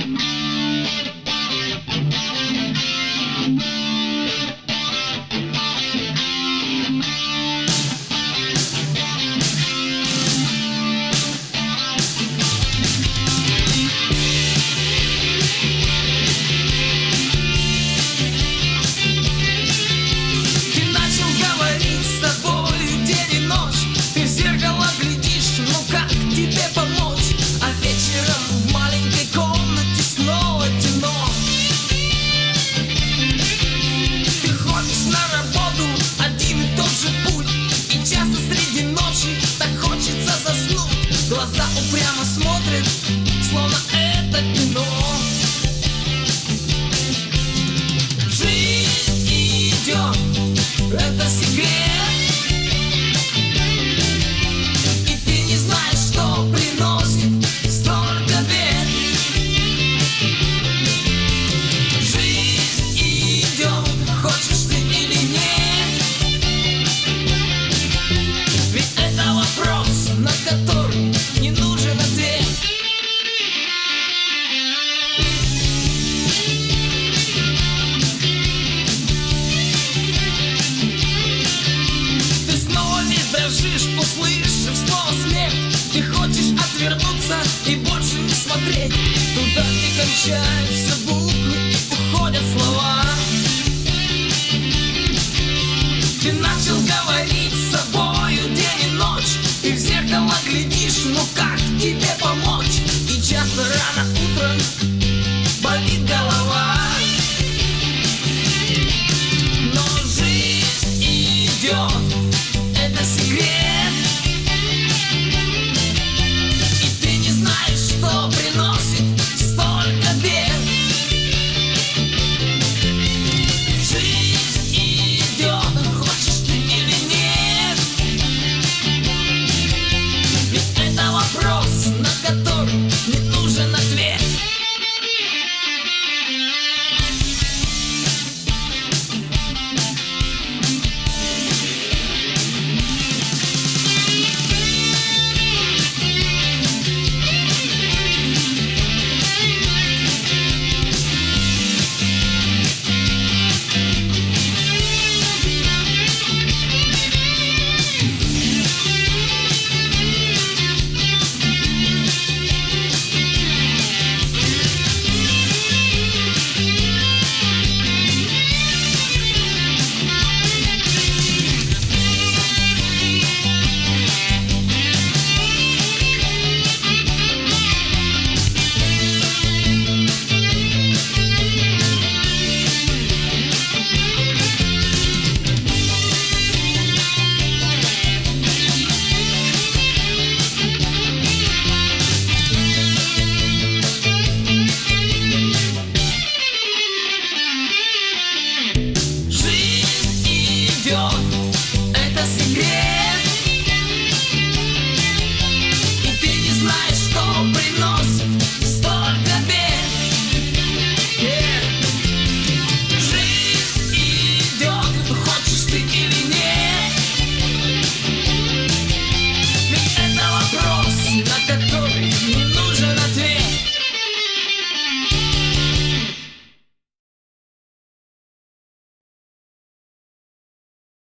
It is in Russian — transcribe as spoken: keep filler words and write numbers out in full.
Глаза упрямо смотрят, словно это кино. Жизнь идет, это секрет, и ты не знаешь, что приносит столько бед. Жизнь идет, хочешь ты или нет, ведь это вопрос, на который не нужен ответ. Ты снова весь дрожишь, услышав снова смех. Ты хочешь отвернуться и больше не смотреть туда, где кончаются буквы и уходят слова. Ты начал говорить с собою день и ночь. Ты в зеркало глядишь, ну как тебе помочь? И часто рано утром